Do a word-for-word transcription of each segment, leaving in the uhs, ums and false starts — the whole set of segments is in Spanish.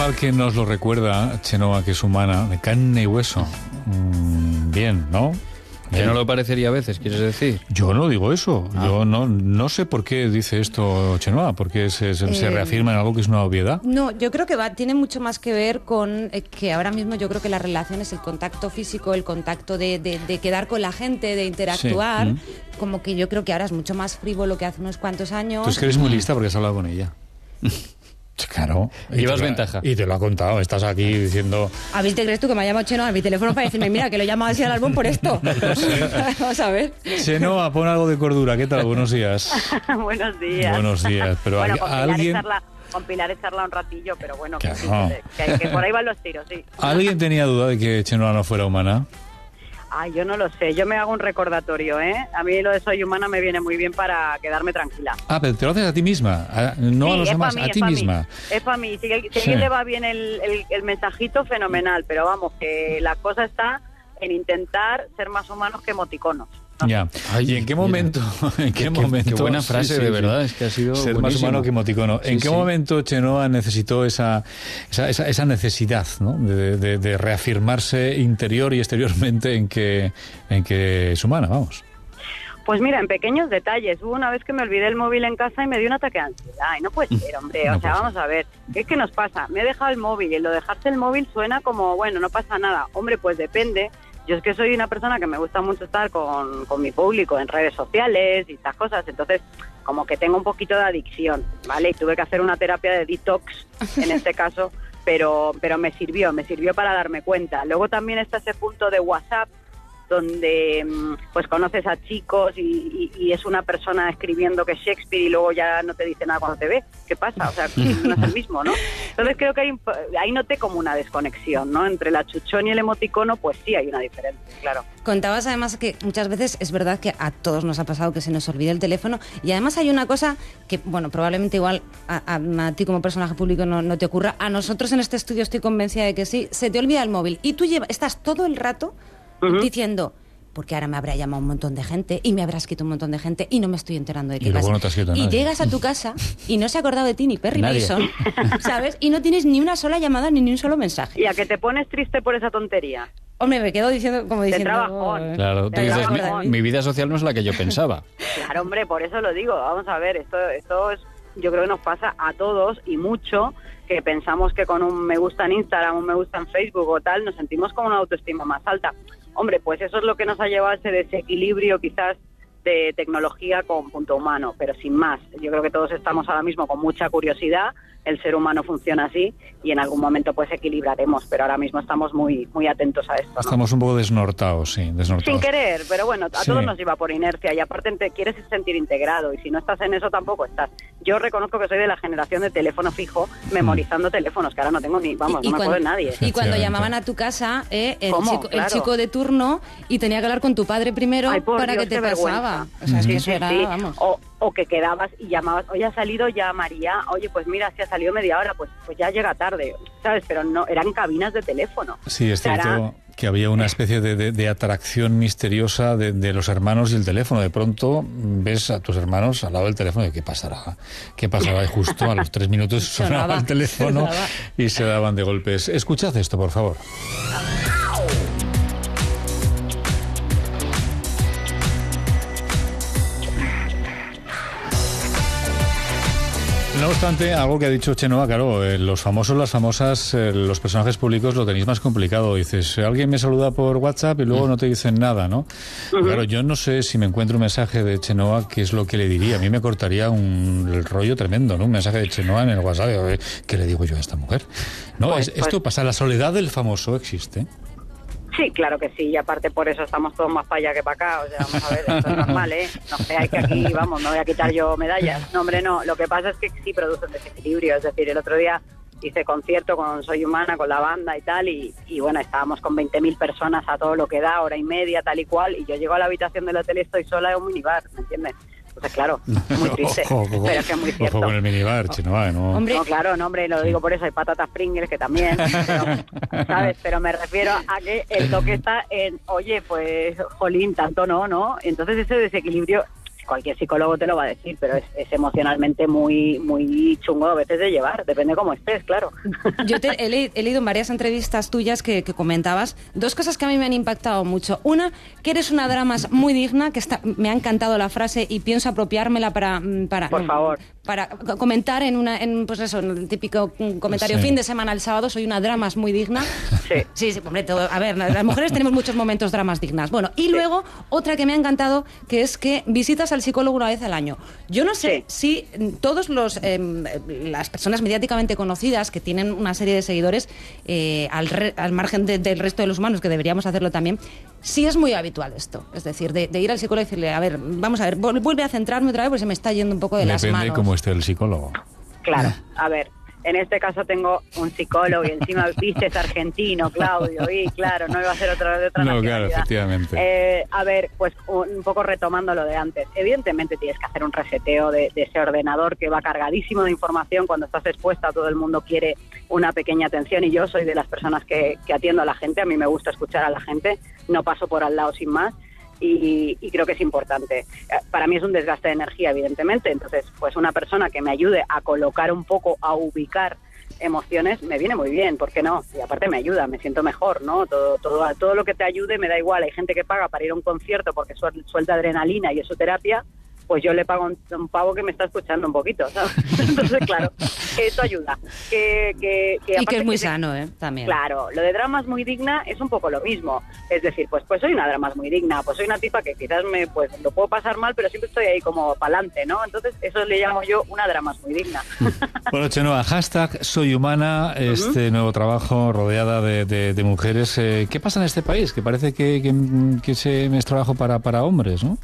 tal que nos lo recuerda Chenoa, que es humana, de carne y hueso. Mm, bien, ¿no? Que no lo parecería a veces, ¿quieres decir? Yo no digo eso. Ah. Yo no no sé por qué dice esto Chenoa, porque se, se, eh, se reafirma en algo que es una obviedad. No, yo creo que va tiene mucho más que ver con eh, que ahora mismo yo creo que la relación es el contacto físico, el contacto de, de, de quedar con la gente, de interactuar. Sí. Mm. Como que yo creo que ahora es mucho más frívolo que hace unos cuantos años. Tú es que eres muy lista porque has hablado con ella. Claro. Llevas ventaja. Y te lo ha contado. Estás aquí diciendo... ¿A mí te crees tú que me ha llamado Chenoa a mi teléfono para decirme, mira, que lo he llamado así al álbum por esto? No sé. Vamos a ver. Chenoa, pon algo de cordura. ¿Qué tal? Buenos días. Buenos días. Buenos días. Pero bueno, hay, con alguien... Pilar con Pilar echarla un ratillo, pero bueno, claro. que, sí, que, que, que por ahí van los tiros, sí. ¿Alguien tenía duda de que Chenoa no fuera humana? Ay, yo no lo sé, yo me hago un recordatorio, ¿eh? A mí lo de soy humana me viene muy bien para quedarme tranquila. Ah, pero te lo haces a ti misma, a, no sí, a los demás, mí, a ti misma. Mí. Es para mí, si, si sí. a alguien le va bien el, el, el mensajito, fenomenal, pero vamos, que la cosa está en intentar ser más humanos que emoticonos. ¿no? Ya. Ay, ¿y en qué momento? ¿En qué, qué momento? Qué buena frase, sí, sí, de verdad, sí. Es que ha sido ser buenísimo. Más humano que emoticono. ¿En sí, qué sí. momento Chenoa necesitó esa, esa, esa, esa necesidad, ¿no? de, de, de reafirmarse interior y exteriormente en que, en que es humana, vamos? Pues mira, en pequeños detalles. Hubo una vez que me olvidé el móvil en casa y me dio un ataque de ansiedad. Y no puede ser, hombre. No o sea, vamos ser. a ver. ¿Qué es que nos pasa? Me he dejado el móvil y el lo dejarse el móvil suena como, bueno, no pasa nada. Hombre, pues depende. Yo es que soy una persona que me gusta mucho estar con, con mi público en redes sociales y estas cosas. Entonces, como que tengo un poquito de adicción, ¿vale? Y tuve que hacer una terapia de detox en este caso, pero, pero me sirvió, me sirvió para darme cuenta. Luego también está ese punto de WhatsApp donde pues conoces a chicos y, y, y es una persona escribiendo que es Shakespeare y luego ya no te dice nada cuando te ve. ¿Qué pasa? O sea, no es el mismo, ¿no? Entonces creo que hay, ahí noté como una desconexión, ¿no? Entre la chuchón y el emoticono, pues sí hay una diferencia, claro. Contabas además que muchas veces es verdad que a todos nos ha pasado que se nos olvida el teléfono y además hay una cosa que, bueno, probablemente igual a, a, a ti como personaje público no, no te ocurra. A nosotros en este estudio estoy convencida de que sí. Se te olvida el móvil y tú llevas, estás todo el rato Uh-huh. diciendo, porque ahora me habrá llamado un montón de gente y me habrá escrito un montón de gente y no me estoy enterando de qué y pasa. No te has escrito a y nadie. Llegas a tu casa y no se ha acordado de ti ni Perry nadie. Mason, ¿sabes? Y no tienes ni una sola llamada ni, ni un solo mensaje. ¿Y a que te pones triste por esa tontería? Hombre, me quedo diciendo, como diciendo... De trabajón. Claro, tú dices, mi, mi vida social no es la que yo pensaba. Claro, hombre, por eso lo digo. Vamos a ver, esto, esto es, yo creo que nos pasa a todos y mucho, que pensamos que con un me gusta en Instagram, un me gusta en Facebook o tal, nos sentimos con una autoestima más alta. Hombre, pues eso es lo que nos ha llevado a ese desequilibrio quizás de tecnología con punto humano, pero sin más. Yo creo que todos estamos ahora mismo con mucha curiosidad, el ser humano funciona así y en algún momento pues equilibraremos, pero ahora mismo estamos muy muy atentos a esto, ¿no? Estamos un poco desnortados, sí, desnortados. Sin querer, pero bueno, a sí. todos nos lleva por inercia y aparte te quieres sentir integrado y si no estás en eso tampoco estás. Yo reconozco que soy de la generación de teléfono fijo, memorizando mm. teléfonos, que ahora no tengo ni, vamos, y, no y me acuerdo de nadie. Y cuando llamaban a tu casa, eh, el, chico, claro. el chico de turno y tenía que hablar con tu padre primero. Ay, para Dios, que te pasaba. O sea, es sí, que sí, eso era, sí. vamos. O, o que quedabas y llamabas, oye, ha salido ya María, oye, pues mira, si ha salido media hora, pues pues ya llega tarde, ¿sabes? Pero no, eran cabinas de teléfono. Sí, es cierto era... que había una especie de, de, de atracción misteriosa de, de los hermanos y el teléfono. De pronto ves a tus hermanos al lado del teléfono y ¿qué pasará? ¿Qué pasará? Y justo a los tres minutos sonaba, sonaba el teléfono sonaba. Y se daban de golpes. Escuchad esto, por favor. No obstante, algo que ha dicho Chenoa, claro, eh, los famosos, las famosas, eh, los personajes públicos lo tenéis más complicado. Dices, alguien me saluda por WhatsApp y luego no te dicen nada, ¿no? Uh-huh. Claro, yo no sé si me encuentro un mensaje de Chenoa, qué es lo que le diría. A mí me cortaría un el rollo tremendo, ¿no? Un mensaje de Chenoa en el WhatsApp. ¿Qué le digo yo a esta mujer? No, pues, es, pues... esto pasa, la soledad del famoso existe. Sí, claro que sí, y aparte por eso estamos todos más para allá que para acá, o sea, vamos a ver, esto es normal, ¿eh? No creáis que aquí, vamos, no voy a quitar yo medallas. No, hombre, no, lo que pasa es que sí produce un desequilibrio, es decir, el otro día hice concierto con Soy Humana, con la banda y tal, y, y bueno, estábamos con veinte mil personas a todo lo que da, hora y media, tal y cual, y yo llego a la habitación del hotel y estoy sola en un minibar, ¿me entiendes? Entonces, claro, muy triste, ojo, ojo, pero es que es muy cierto. Ojo con el minibar, Chenoa, ¿no? Hombre, no, claro, no, hombre, lo digo por eso, hay patatas Pringles que también, pero, ¿sabes? Pero me refiero a que el toque está en, oye, pues, jolín, tanto no, ¿no? Entonces ese desequilibrio cualquier psicólogo te lo va a decir, pero es, es emocionalmente muy muy chungo a veces de llevar, depende cómo estés, claro. Yo te, he, le, he leído en varias entrevistas tuyas que, que comentabas dos cosas que a mí me han impactado mucho. Una, que eres una dramas muy digna, que está, me ha encantado la frase y pienso apropiármela para... para Por favor. Para comentar en una, en, pues eso, en el típico comentario Sí. fin de semana el sábado, soy una dramas muy digna. Sí. Sí, sí, hombre, todo, a ver, las mujeres tenemos muchos momentos dramas dignas. Bueno, y luego, otra que me ha encantado, que es que visitas al psicólogo una vez al año. Yo no sé si todos los eh, las personas mediáticamente conocidas que tienen una serie de seguidores, eh, al, re, al margen de, del resto de los humanos, que deberíamos hacerlo también, sí es muy habitual esto. Es decir, de, de ir al psicólogo y decirle, a ver, vamos a ver, vuelve a centrarme otra vez porque se me está yendo un poco de las manos. Depende cómo esté el psicólogo. Claro, a ver, en este caso tengo un psicólogo y encima viste es argentino, Claudio, y claro, no iba a ser otra de otra No, nacionalidad. claro, efectivamente. Eh, a ver, pues un poco retomando lo de antes. Evidentemente tienes que hacer un reseteo de, de ese ordenador que va cargadísimo de información cuando estás expuesta. Todo el mundo quiere una pequeña atención y yo soy de las personas que, que atiendo a la gente. A mí me gusta escuchar a la gente, no paso por al lado sin más. Y, y creo que es importante. Para mí es un desgaste de energía, evidentemente, entonces pues una persona que me ayude a colocar un poco, a ubicar emociones, me viene muy bien, ¿por qué no? Y aparte me ayuda, me siento mejor, ¿no? Todo, todo, todo lo que te ayude me da igual. Hay gente que paga para ir a un concierto porque suelta adrenalina y es su terapia, pues yo le pago un, un pavo que me está escuchando un poquito, ¿sabes? Entonces, claro, que eso ayuda. Que, que, que y que es muy que sano, ¿eh? También. Claro, lo de dramas muy digna es un poco lo mismo. Es decir, pues pues soy una dramas muy digna, pues soy una tipa que quizás me pues lo puedo pasar mal, pero siempre estoy ahí como pa'lante, ¿no? Entonces, eso le llamo yo una dramas muy digna. Bueno, Chenoa, hashtag Soy Humana, este uh-huh. nuevo trabajo rodeada de, de, de mujeres. Eh, ¿Qué pasa en este país? Que parece que, que, que ese es trabajo para, para hombres, ¿no?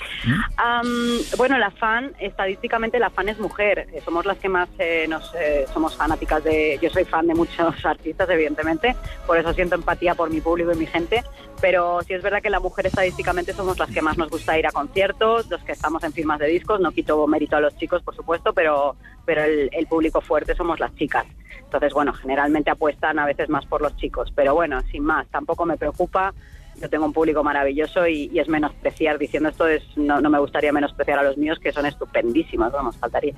Um, bueno, la fan, estadísticamente la fan es mujer, eh, somos las que más eh, nos eh, somos fanáticas de, yo soy fan de muchos artistas, evidentemente, por eso siento empatía por mi público y mi gente, pero sí es verdad que la mujer estadísticamente somos las que más nos gusta ir a conciertos, los que estamos en firmas de discos. No quito mérito a los chicos, por supuesto, pero, pero el, el público fuerte somos las chicas. Entonces, bueno, generalmente apuestan a veces más por los chicos, pero bueno, sin más, tampoco me preocupa. Yo tengo un público maravilloso y, y es menospreciar, diciendo esto, es no, no me gustaría menospreciar a los míos, que son estupendísimos, vamos, faltaría.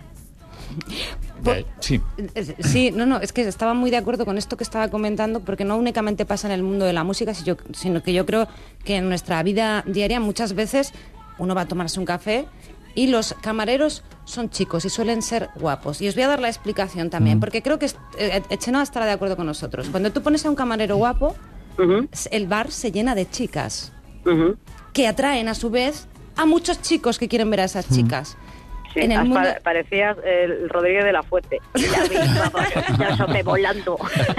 Eh, sí. Sí, no, no, es que estaba muy de acuerdo con esto que estaba comentando, porque no únicamente pasa en el mundo de la música, sino que yo creo que en nuestra vida diaria muchas veces uno va a tomarse un café y los camareros son chicos y suelen ser guapos. Y os voy a dar la explicación también, mm. porque creo que eh, Chenoa estará de acuerdo con nosotros. Cuando tú pones a un camarero guapo, uh-huh. el bar se llena de chicas, uh-huh. que atraen a su vez a muchos chicos que quieren ver a esas chicas. Sí, en el mundo... parecías el Rodríguez de la Fuente. Ya vi, vamos, ya sobrevolando.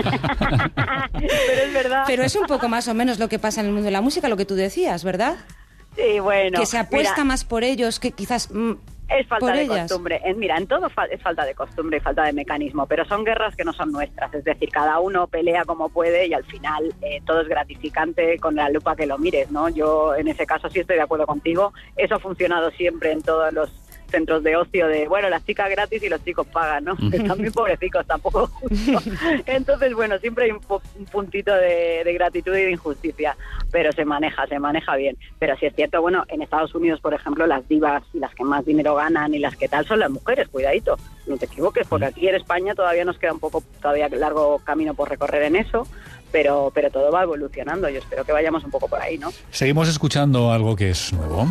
Pero es verdad. Pero es un poco más o menos lo que pasa en el mundo de la música, lo que tú decías, ¿verdad? Sí, bueno. Que se apuesta mira, más por ellos que quizás... Mm, es falta por de ellas. costumbre. En, mira, en todo fa- es falta de costumbre y falta de mecanismo, pero son guerras que no son nuestras. Es decir, cada uno pelea como puede y al final eh, todo es gratificante con la lupa que lo mires, ¿no? Yo en ese caso sí estoy de acuerdo contigo. Eso ha funcionado siempre en todos los centros de ocio de, bueno, las chicas gratis y los chicos pagan, ¿no? Están muy pobrecicos, tampoco justo. Entonces, bueno, siempre hay un, po- un puntito de, de gratitud y de injusticia, pero se maneja, se maneja bien. Pero sí es cierto, bueno, en Estados Unidos, por ejemplo, las divas y las que más dinero ganan y las que tal son las mujeres, cuidadito, no te equivoques, porque aquí en España todavía nos queda un poco, todavía largo camino por recorrer en eso, pero, pero todo va evolucionando. Yo espero que vayamos un poco por ahí, ¿no? Seguimos escuchando algo que es nuevo.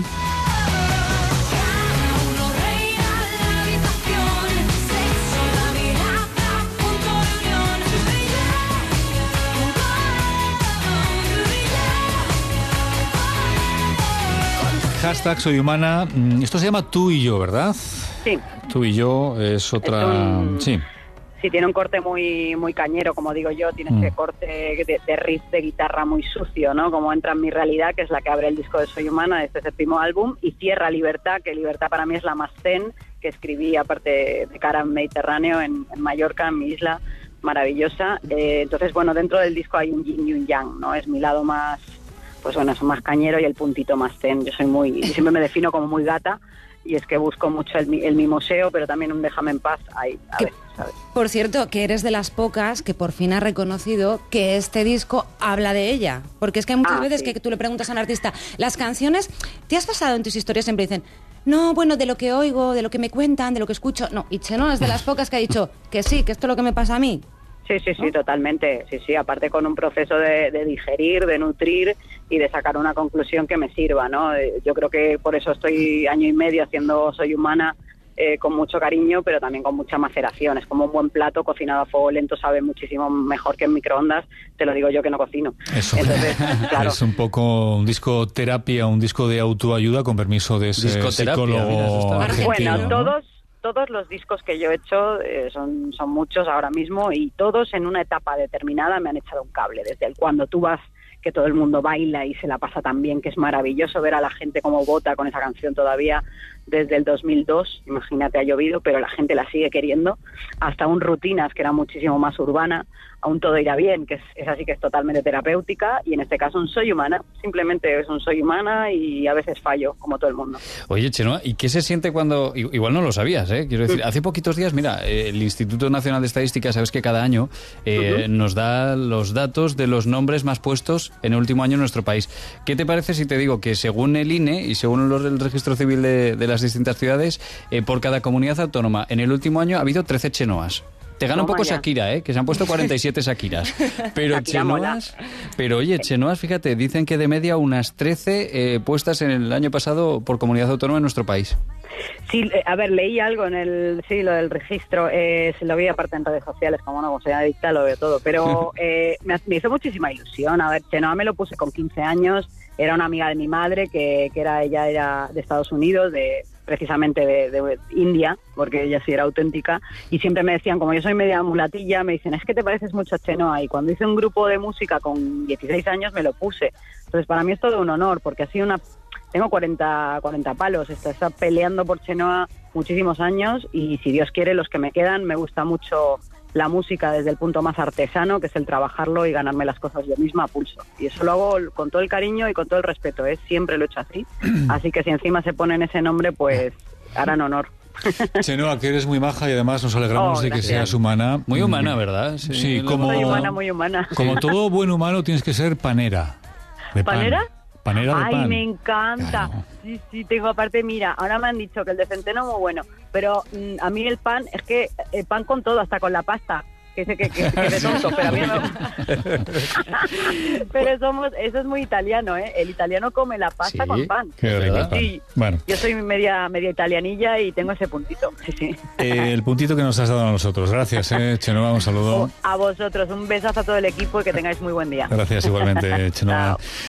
Hashtag Soy Humana. Esto se llama Tú y Yo, ¿verdad? Sí. Tú y Yo es otra... Es un... Sí. Sí, tiene un corte muy muy cañero, como digo yo, tiene mm. ese corte de, de riff de guitarra muy sucio, ¿no? Como Entra en mi realidad, que es la que abre el disco de Soy Humana, de este séptimo álbum, y cierra Libertad, que Libertad para mí es la más zen, que escribí aparte de cara al Mediterráneo, en, en Mallorca, en mi isla maravillosa. Eh, entonces, bueno, dentro del disco hay un yin y un yang, ¿no? Es mi lado más, pues bueno, es más cañero y el puntito más zen. Yo soy muy, yo siempre me defino como muy gata, y es que busco mucho el, mi- el mimoseo, pero también un déjame en paz ahí, a Que- veces, ¿sabes? Por cierto, que eres de las pocas que por fin ha reconocido que este disco habla de ella. Porque es que hay muchas Ah, veces sí. que tú le preguntas a un artista, las canciones, ¿te has pasado en tus historias? Siempre dicen, no, bueno, de lo que oigo, de lo que me cuentan, de lo que escucho. No, y Chenoa es de las pocas que ha dicho que sí, que esto es lo que me pasa a mí. Sí, sí, sí, totalmente. Sí, sí, aparte con un proceso de, de digerir, de nutrir y de sacar una conclusión que me sirva, ¿no? Eh, Yo creo que por eso estoy año y medio haciendo Soy Humana eh, con mucho cariño, pero también con mucha maceración. Es como un buen plato cocinado a fuego lento, sabe muchísimo mejor que en microondas, te lo digo yo que no cocino. Eso Entonces, claro. es un poco un disco terapia, un disco de autoayuda con permiso de ese Discoterapia, mira, eso psicólogo está argentino. Bueno, ¿no? todos todos los discos que yo he hecho eh, son, son muchos ahora mismo y todos en una etapa determinada me han echado un cable. Desde el cuando tú vas, que todo el mundo baila y se la pasa tan bien, que es maravilloso ver a la gente como vota con esa canción todavía desde el dos mil dos, imagínate, ha llovido, pero la gente la sigue queriendo, hasta un Rutinas, que era muchísimo más urbana, a un Todo irá bien, que es, es así que es totalmente terapéutica, y en este caso un Soy Humana, simplemente es un Soy Humana y a veces fallo, como todo el mundo. Oye, Chenoa, ¿y qué se siente cuando...? i- Igual no lo sabías, ¿eh? Quiero decir, hace poquitos días, mira, eh, el Instituto Nacional de Estadística, sabes que cada año eh, nos da los datos de los nombres más puestos en el último año en nuestro país. ¿Qué te parece si te digo que según el I N E y según los del Registro Civil de, de las distintas ciudades, eh, por cada comunidad autónoma, en el último año ha habido trece Chenoas? Te gana un Toma poco ya. Shakira, ¿eh? Que se han puesto cuarenta y siete Shakiras. Pero Shakira mola. Chenoas... Pero oye, Chenoas, fíjate, dicen que de media unas trece eh, puestas en el año pasado por comunidad autónoma en nuestro país. Sí, eh, a ver, leí algo en el, sí, lo del registro, eh, se lo vi aparte en redes sociales, como no, como soy adicta, lo veo todo, pero eh, me, me hizo muchísima ilusión. A ver, Chenoa me lo puse con quince años, era una amiga de mi madre, que, que era ella era de Estados Unidos, de precisamente de, de India, porque ella sí era auténtica, y siempre me decían, como yo soy media mulatilla, me dicen, es que te pareces mucho a Chenoa, y cuando hice un grupo de música con dieciséis años me lo puse. Entonces para mí es todo un honor, porque ha sido una... Tengo cuarenta, cuarenta palos, está, está peleando por Chenoa muchísimos años y si Dios quiere los que me quedan, me gusta mucho la música desde el punto más artesano, que es el trabajarlo y ganarme las cosas yo misma a pulso. Y eso lo hago con todo el cariño y con todo el respeto, ¿eh? Siempre lo he hecho así. Así que si encima se ponen ese nombre, pues harán honor. Chenoa, que eres muy maja y además nos alegramos Oh, de que gracias. seas humana. Muy humana, Mm, ¿verdad? Sí, lo como- hemos Soy notado. humana, muy humana. Como todo buen humano tienes que ser panera. De pan. ¿Panera? Panera de Ay, pan. me encanta. Claro. Sí, sí, tengo aparte, mira, ahora me han dicho que el de centeno es muy bueno, pero mm, a mí el pan, es que el pan con todo, hasta con la pasta, que sé que, que, que de tonto, pero a mí no. Pero somos, eso es muy italiano, ¿eh? El italiano come la pasta Sí. con pan. Qué rico el pan. Sí. Bueno, Yo soy media media italianilla y tengo ese puntito, sí, sí. eh, el puntito que nos has dado a nosotros. Gracias, eh, Chenoa, un saludo. A vosotros, un besazo a todo el equipo y que tengáis muy buen día. Gracias igualmente, Chenoa. Chao.